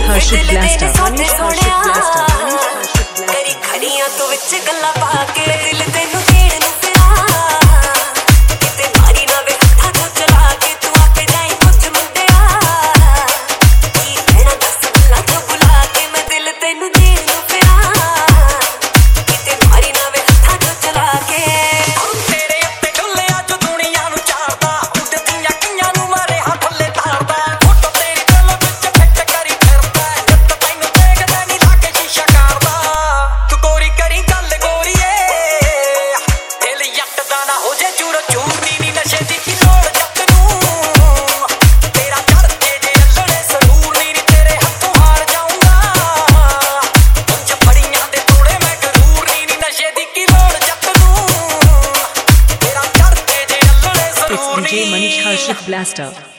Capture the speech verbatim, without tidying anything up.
हर्षित blaster करी खड़ियां तो विच गल्लां पा के दिल तेनू देण नूं फिरा किते मारी ना वे हत्थां चों चला के तू आके जाई कुछ मुंडिया की कहना दस गल्लां चों बुला के मैं दिल तेनू देण नूं फिरा किते मारी ना वे हत्थां चों चला के तेरे उत्ते डुल्लिया जो दुनिया नूं चारदा उड़दियां कईयां नूं मारे हां थल्ले तारदा फोटो तेरी दिल विच फिट करी फिरदा जद तैनू देखदा नहीं लाके शीशा करदा तू गोरी करी गल गोरीए दिल जट दा ना हो जे चूरो चूरनी नी नशे दी की लोड़ जट नूं तेरा चढ़ते जे अल्लड़े सरूर नी तेरे हत्थों हार जाऊंगा पंज फड़ियां दे तोड़े मैं गरूर नी नशे दी की लोड़ जट नूं तेरा चढ़ते जे अल्लड़े सरूर नी It's D J Manish Harshit Blaster.